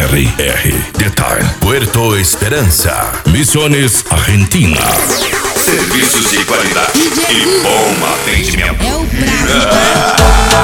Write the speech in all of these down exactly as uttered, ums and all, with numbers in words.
R R Detail Puerto Esperança, Misiones, Argentina. Serviços de qualidade e bom atendimento. É o Brasil.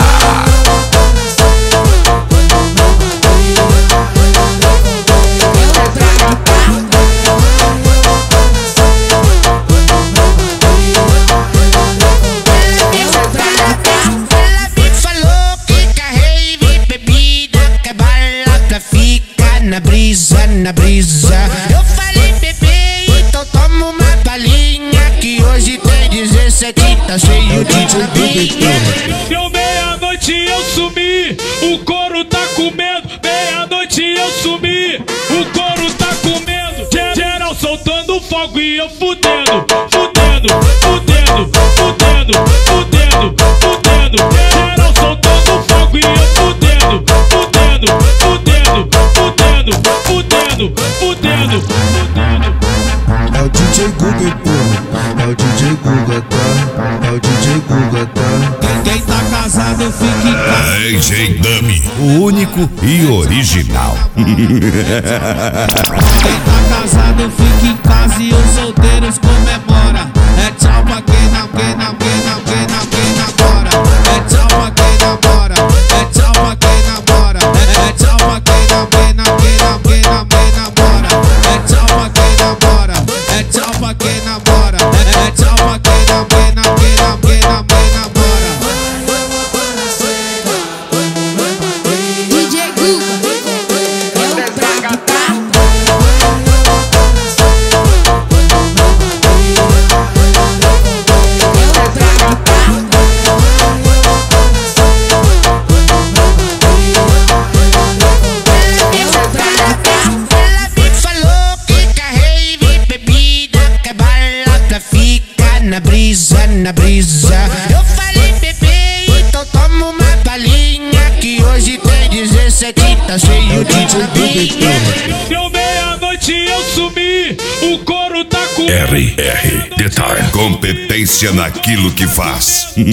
Na brisa, na brisa. Eu falei, bebê, então toma uma palhinha, que hoje tem dezessete, tá cheio de tapinha. Deu meia-noite eu sumi, o couro tá comendo. Meia-noite eu sumi, o couro tá comendo. Geral soltando fogo e eu fudendo, fudendo, fudendo, fudendo, fudendo, fudendo. Geral soltando fogo e eu fudendo, fudendo, fudendo, fudendo, fudendo, fudendo, fudendo. É o D J Guga, pô. É o D J Guga, tá? É o D J Guga, tá? Quem, quem tá casado fica em casa. D J Dummy, o único e original. Quem tá casado fica em casa e os solteiros comemora. É tchau pra quem não, quem não, quem não, quem não, quem namora. É tchau pra quem namora. É tchau pra quem namora. É, é tchau pra quem não, quem não, quem não, quem não, quem namora. É tchau pra quem namora. É tchau pra quem namora. É, é tchau pra quem não, quem não, quem não, quem não, quem namora. D J Guga, é o Braga. Na brisa, na brisa. Eu falei, bebê, então toma uma palhinha, que hoje tem dezessete, tá cheio de tapinha. Deu meia-noite eu sumi, o couro tá comendo. R R Detail, competência naquilo que faz. E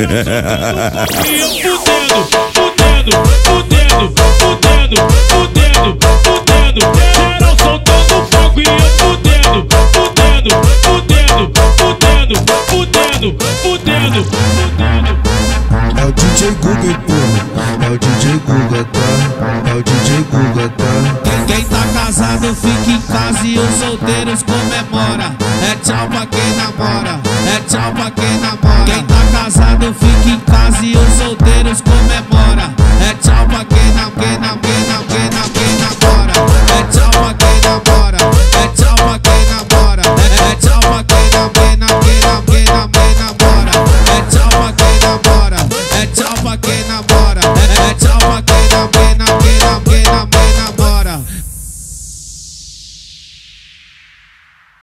eu fudendo, fudendo, fudendo, fudendo, fudendo, fudendo. Geral soltando fogo e eu fudendo, fudendo, fudendo, fudendo, fudendo, fudendo, fudendo. É o D J Guga, pô. É o D J Guga, tá? É o D J Guga, tá? Quem, quem tá casado fica em casa e os solteiros comemora. É tchau pra quem namora. É tchau pra quem namora. Quem tá casado fica em casa e os solteiros comemora.